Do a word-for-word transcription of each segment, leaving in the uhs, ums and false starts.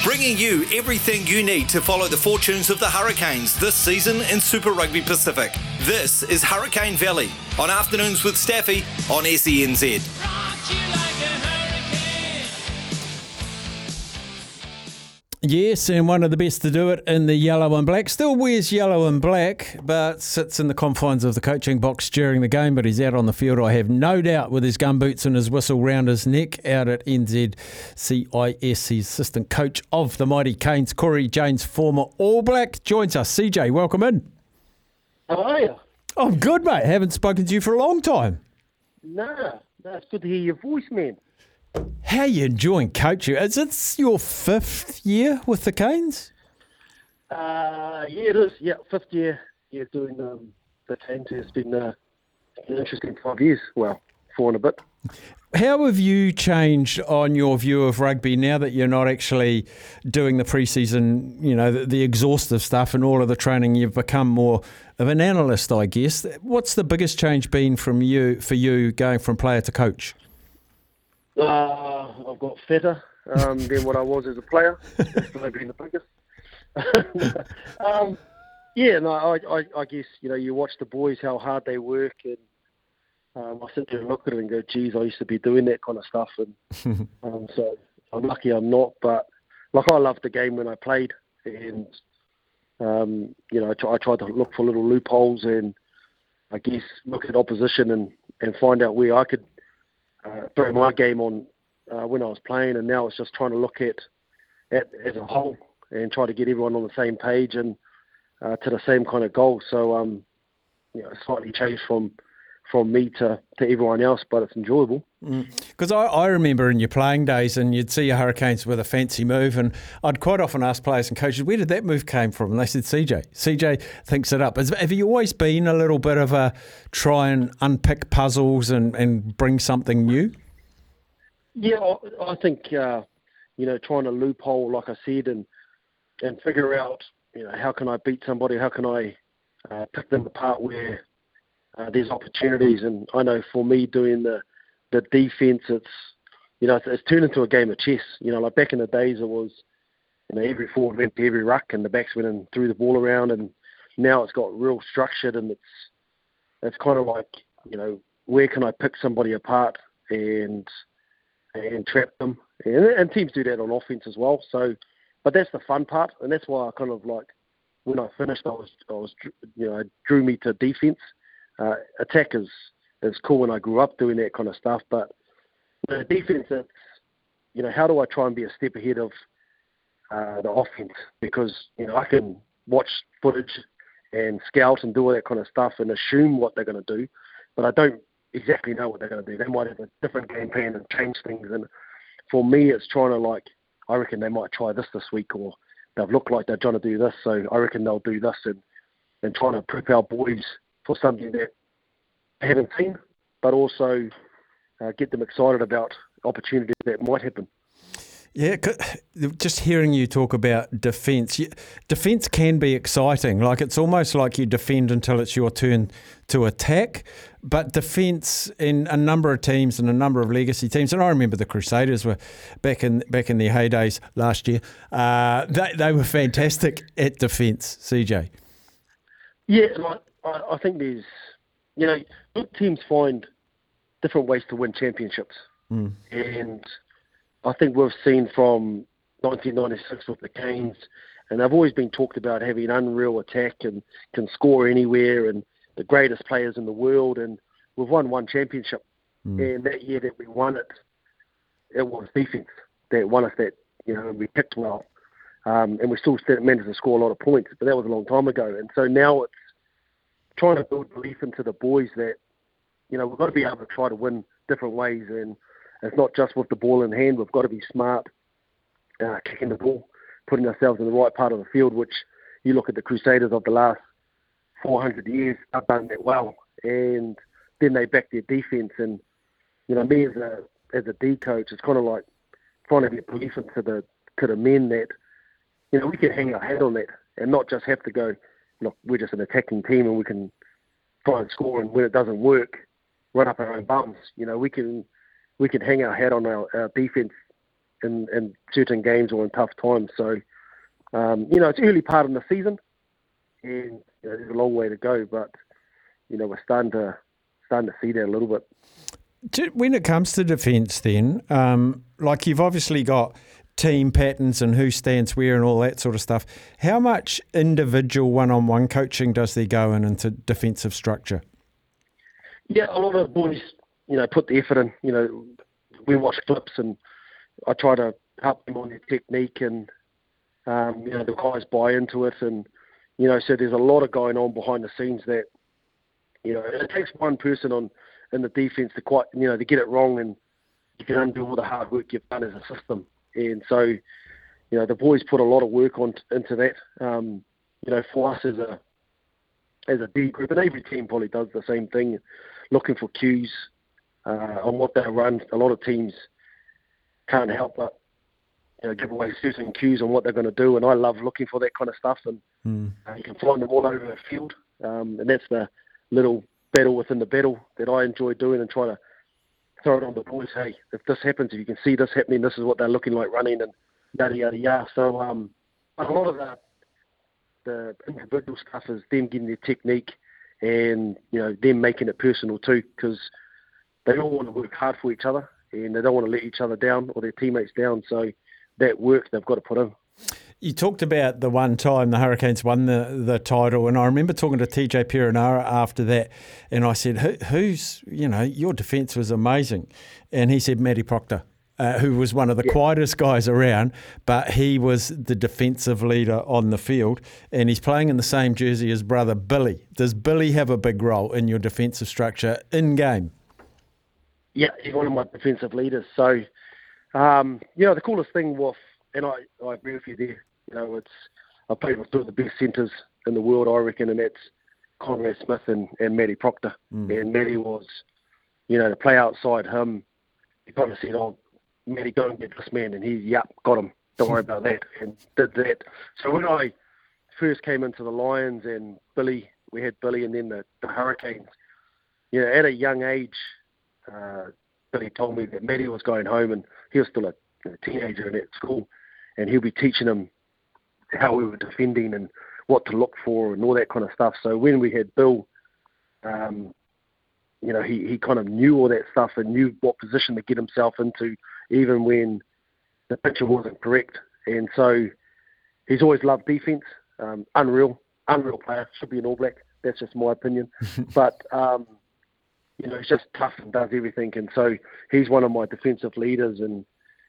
bringing you everything you need to follow the fortunes of the Hurricanes this season in Super Rugby Pacific. This is Hurricane Valley on Afternoons with Staffy on S E N Z. Yes, and one of the best to do it in the yellow and black. Still wears yellow and black, but sits in the confines of the coaching box during the game, but he's out on the field, I have no doubt, with his gumboots and his whistle round his neck out at N Z C I S. He's assistant coach of the mighty Canes. Corey Janes, former All Black, joins us. C J, welcome in. How are you? I'm good, mate. Haven't spoken to you for a long time. No, no, it's good to hear your voice, man. How are you enjoying coaching? Is it your fifth year with the Canes? Uh, yeah, it is. Yeah, fifth year. Yeah, doing um, the Canes. It's been uh, an interesting five years. Well, four and a bit. How have you changed on your view of rugby now that you're not actually doing the pre-season, you know, the, the exhaustive stuff and all of the training? You've become more of an analyst, I guess. What's the biggest change been from you for you going from player to coach? Uh, I've got fatter um, than what I was as a player. That's probably been the biggest. um, yeah, no, I, I, I guess, you know, you watch the boys, how hard they work, and um, I sit there and look at it and go, geez, I used to be doing that kind of stuff. And um, so I'm lucky I'm not, but like I loved the game when I played, and, um, you know, I, try, I tried to look for little loopholes and I guess look at opposition and, and find out where I could Uh, throw my game on uh, when I was playing, and now it's just trying to look at, at as a whole and try to get everyone on the same page and uh, to the same kind of goal. So, um, you know, it's slightly changed from from me to, to everyone else, but it's enjoyable. Because mm. I, I remember in your playing days, and you'd see your Hurricanes with a fancy move, and I'd quite often ask players and coaches, where did that move came from? And they said, C J. C J thinks it up. Has, have you always been a little bit of a try and unpick puzzles and, and bring something new? Yeah, I, I think, uh, you know, trying to loophole, like I said, and and figure out, you know, how can I beat somebody? How can I uh, pick them apart where Uh, there's opportunities? And I know for me doing the the defence, it's, you know, it's, it's turned into a game of chess. You know, like back in the days it was, you know, every forward went to every ruck and the backs went and threw the ball around, and now it's got real structured, and it's it's kind of like, you know, where can I pick somebody apart and and trap them? And, and teams do that on offence as well. So, but that's the fun part, and that's why I kind of like, when I finished, I was I was you know, it drew me to defence. Uh, attack is, is cool when I grew up doing that kind of stuff, but the defence, it's, you know, how do I try and be a step ahead of uh, the offence? Because, you know, I can watch footage and scout and do all that kind of stuff and assume what they're going to do, but I don't exactly know what they're going to do. They might have a different game plan and change things, and for me it's trying to, like, I reckon they might try this this week, or they've looked like they're trying to do this, so I reckon they'll do this, and, and trying to prep our boys for something that they haven't seen, but also uh, get them excited about opportunities that might happen. Yeah, just hearing you talk about defence, defence can be exciting. Like, it's almost like you defend until it's your turn to attack. But defence in a number of teams and a number of legacy teams, and I remember the Crusaders were back in back in their heydays last year. Uh, they they were fantastic at defence. C J. Yeah, like, I, I think there's, you know, good teams find different ways to win championships. Mm. And I think we've seen from nineteen ninety-six with the Canes, and they've always been talked about having unreal attack and can score anywhere and the greatest players in the world. And we've won one championship. Mm. And that year that we won it, it was defence that won us that, you know, we picked well. Um, and we still managed to score a lot of points, but that was a long time ago. And so now it's trying to build belief into the boys that, you know, we've got to be able to try to win different ways, and it's not just with the ball in hand. We've got to be smart, uh, kicking the ball, putting ourselves in the right part of the field, which you look at the Crusaders of the last four hundred years, have done that well. And then they back their defence. And, you know, me as a as a D coach, it's kind of like trying to get belief into the, to the men that, you know, we can hang our hat on that and not just have to go, look, we're just an attacking team and we can try and score, and when it doesn't work, run up our own bums. You know, we can we can hang our hat on our, our defence in, in certain games or in tough times. So, um, you know, it's early part of the season, and you know, there's a long way to go, but, you know, we're starting to, starting to see that a little bit. When it comes to defence then, um, like you've obviously got team patterns and who stands where and all that sort of stuff. How much individual one-on-one coaching does there go in into defensive structure? Yeah, a lot of boys, you know, put the effort in. You know, we watch clips and I try to help them on their technique, and, um, you know, the guys buy into it. And, you know, so there's a lot of going on behind the scenes that, you know, it takes one person on in the defence to quite, you know, to get it wrong, and you can undo all the hard work you've done as a system. And so, you know, the boys put a lot of work on into that. Um, you know, for us as a as a D group, and every team probably does the same thing, looking for cues uh, on what they run. A lot of teams can't help but, you know, give away certain cues on what they're going to do, and I love looking for that kind of stuff. And mm. uh, you can find them all over the field, um, and that's the little battle within the battle that I enjoy doing, and try to throw it on the boys. Hey, if this happens, if you can see this happening, this is what they're looking like running, and yada yada yada. So um, a lot of the the individual stuff is them getting their technique, and you know, them making it personal too, because they all want to work hard for each other, and they don't want to let each other down or their teammates down. So that work they've got to put in. You talked about the one time the Hurricanes won the, the title, and I remember talking to T J Perenara after that, and I said, Who, who's, you know, your defence was amazing. And he said Matty Proctor, uh, who was one of the yeah. quietest guys around, but he was the defensive leader on the field, and he's playing in the same jersey as brother Billy. Does Billy have a big role in your defensive structure in-game? Yeah, he's one of my defensive leaders. So, um, you know, the coolest thing was, and I, I agree with you there, you know, it's I played with two of the best centres in the world, I reckon, and that's Conrad Smith and, and Matty Proctor. Mm. And Matty was, you know, to play outside him, he probably said, oh, Matty, go and get this man. And he, yep, got him. Don't worry about that. And did that. So when I first came into the Lions and Billy, we had Billy and then the, the Hurricanes, you know, at a young age, uh, Billy told me that Matty was going home, and he was still a, a teenager in at school, and he'll be teaching him how we were defending and what to look for and all that kind of stuff. So when we had Bill, um, you know, he, he kind of knew all that stuff and knew what position to get himself into, even when the picture wasn't correct. And so he's always loved defence. Um, unreal, unreal player. Should be an All Black. That's just my opinion. But, um, you know, he's just tough and does everything. And so he's one of my defensive leaders. And,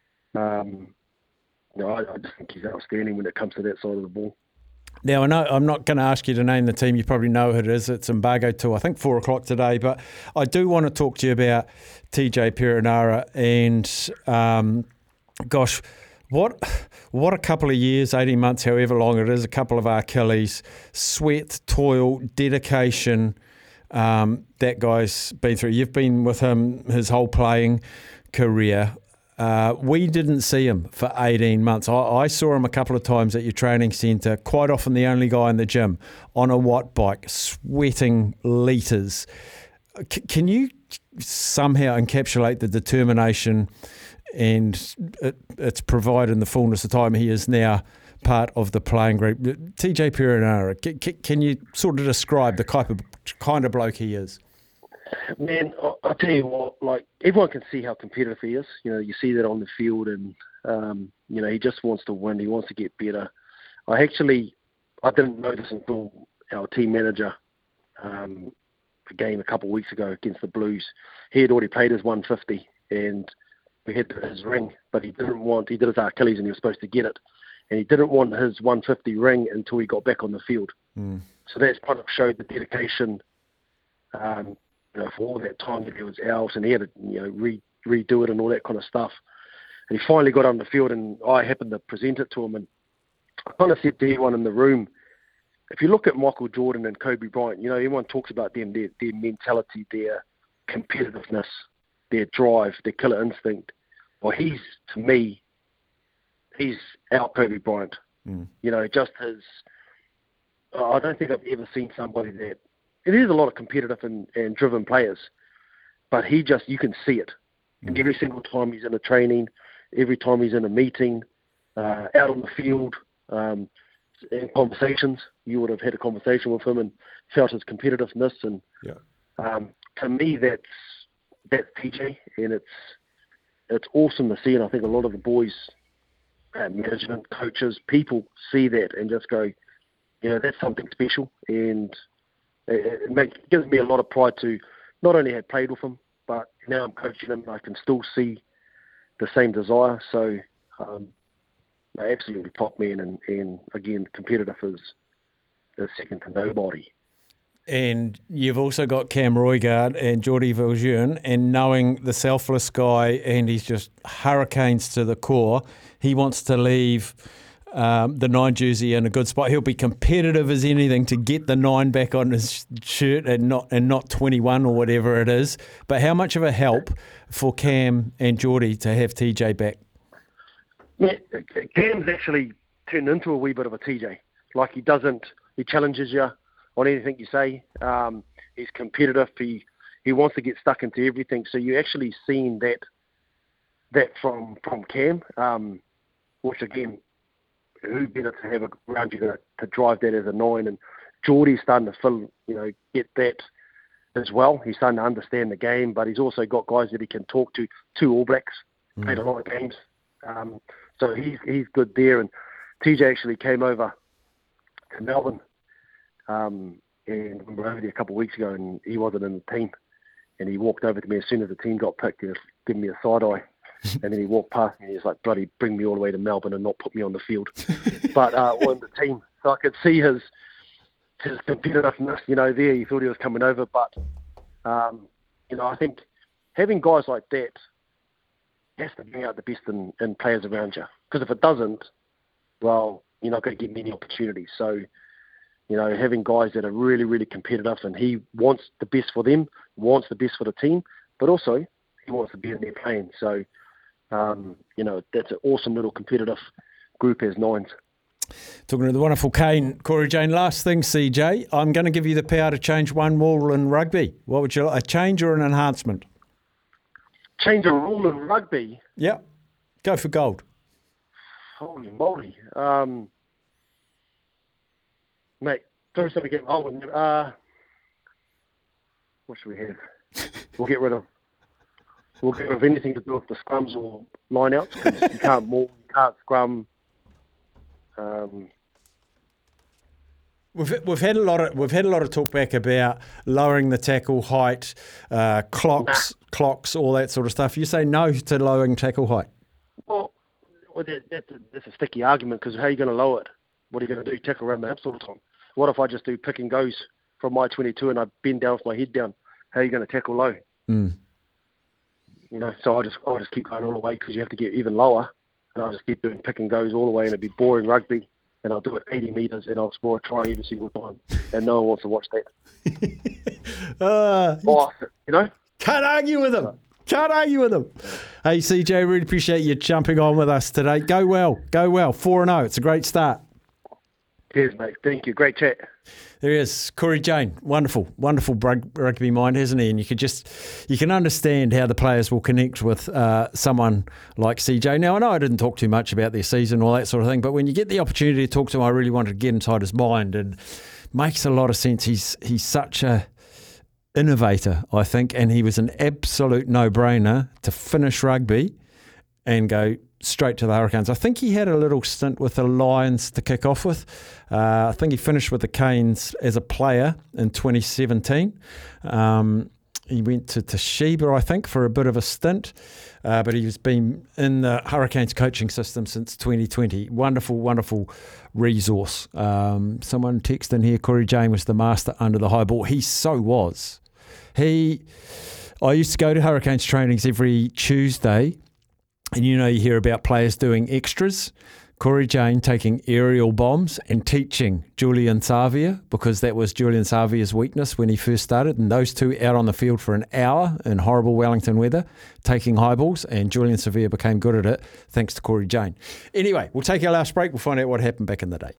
um, you know, I, I just think he's outstanding when it comes to that side of the ball. Now, I know I'm not going to ask you to name the team. You probably know who it is. It's Embargo two, I think four o'clock today. But I do want to talk to you about T J Perenara. And, um, gosh, what what a couple of years, eighteen months, however long it is, a couple of Achilles, sweat, toil, dedication um, that guy's been through. You've been with him his whole playing career. Uh, we didn't see him for eighteen months. I, I saw him a couple of times at your training centre, quite often the only guy in the gym, on a watt bike, sweating litres. C- can you somehow encapsulate the determination and it, it's provided in the fullness of time he is now part of the playing group? T J Perenara, c- c- can you sort of describe the type of, kind of bloke he is? Man, I'll tell you what, like, everyone can see how competitive he is. You know, you see that on the field, and, um, you know, he just wants to win. He wants to get better. I actually, I didn't know this until our team manager, um, a game a couple of weeks ago against the Blues. He had already played his one fifty, and we had his ring, but he didn't want, he did his Achilles, and he was supposed to get it. And he didn't want his one fifty ring until he got back on the field. Mm. So that's kind of showed the dedication, um, you know, for all that time that he was out, and he had to, you know, re, redo it and all that kind of stuff. And he finally got on the field, and I happened to present it to him, and I kind of said to everyone in the room, if you look at Michael Jordan and Kobe Bryant, you know, everyone talks about them, their, their mentality, their competitiveness, their drive, their killer instinct. Well, he's, to me, he's our Kobe Bryant. Mm. You know, just his, I don't think I've ever seen somebody that, it is a lot of competitive and, and driven players, but he just, you can see it. And every single time he's in a training, every time he's in a meeting, uh, out on the field, um, in conversations, you would have had a conversation with him and felt his competitiveness. And yeah. um, to me, that's that's T J, and it's it's awesome to see. And I think a lot of the boys, uh, management, coaches, people see that and just go, you know, that's something special. And it, it, makes, it gives me a lot of pride to not only have played with him, but now I'm coaching him, I can still see the same desire. So, um, absolutely top man, and, and again, competitive is, is second to nobody. And you've also got Cam Roigard and Jordi Viljoen, and knowing the selfless guy, and he's just Hurricanes to the core, he wants to leave um, the nine jersey in a good spot. He'll be competitive as anything to get the nine back on his shirt and not and not twenty-one or whatever it is. But how much of a help for Cam and Jordi to have T J back? Yeah, Cam's actually turned into a wee bit of a T J. Like, he doesn't, he challenges you on anything you say. Um, he's competitive. He he wants to get stuck into everything. So you actually seen that that from from Cam, um, which again, who better to have around you to, to drive that as a nine? And Jordy's starting to fill, you know, get that as well. He's starting to understand the game, but he's also got guys that he can talk to. Two All Blacks, mm. played a lot of games. Um, so he's he's good there. And T J actually came over to Melbourne, um, and we were over there a couple of weeks ago, and he wasn't in the team. And he walked over to me as soon as the team got picked. He was giving me a side eye, and then he walked past me. And he was like, "Bloody, bring me all the way to Melbourne and not put me on the field." But uh, on the team, so I could see his his competitiveness. You know, there he thought he was coming over, but um, you know, I think having guys like that has to bring out the best in, in players around you. Because if it doesn't, well, you're not going to get many opportunities. So, you know, having guys that are really, really competitive, and he wants the best for them, wants the best for the team, but also he wants to be in there playing. So, um, you know, that's an awesome little competitive group as nines. Talking to the wonderful Kane, Corey Jane. Last thing, C J, I'm going to give you the power to change one rule in rugby. What would you like, a change or an enhancement? Change a rule in rugby? Yeah. Go for gold. Holy moly. Um, mate, throw something again. Oh, uh, what should we have? We'll get rid of We'll get rid of anything to do with the scrums or line-outs, because you can't maul, you can't scrum. Um, We've we've had a lot of we've had a lot of talk back about lowering the tackle height, uh, clocks, nah. clocks, all that sort of stuff. You say no to lowering tackle height? Well, well that, that's, a, that's a sticky argument, because how are you going to lower it? What are you going to do? Tackle around the hips all the time? What if I just do pick and goes from my twenty-two and I bend down with my head down? How are you going to tackle low? Mm. You know, so I just I just keep going all the way, because you have to get even lower, and I just keep doing pick and goes all the way, and it'd be boring rugby. And I'll do it eighty metres, and I'll score a try every single time. And no one wants to watch that. uh, oh, you know? Can't argue with them. Can't argue with them. Hey, C J, really appreciate you jumping on with us today. Go well. Go well. four and oh. It's a great start. Cheers, mate. Thank you. Great chat. There he is, Corey Jane. Wonderful, wonderful rugby mind, hasn't he? And you could just, you can understand how the players will connect with uh, someone like C J. Now, I know I didn't talk too much about their season, all that sort of thing, but when you get the opportunity to talk to him, I really wanted to get inside his mind, and makes a lot of sense. He's he's such a innovator, I think, and he was an absolute no-brainer to finish rugby and go straight to the Hurricanes. I think he had a little stint with the Lions to kick off with. Uh, I think he finished with the Canes as a player in twenty seventeen. Um, he went to Toshiba, I think, for a bit of a stint, uh, but he's been in the Hurricanes coaching system since twenty twenty. Wonderful, wonderful resource. Um, someone texted in here, Corey Jane was the master under the high ball. He so was. He, I used to go to Hurricanes trainings every Tuesday. And you know, you hear about players doing extras. Corey Jane taking aerial bombs and teaching Julian Savia, because that was Julian Savia's weakness when he first started. And those two out on the field for an hour in horrible Wellington weather, taking high balls, and Julian Savia became good at it thanks to Corey Jane. Anyway, we'll take our last break. We'll find out what happened back in the day.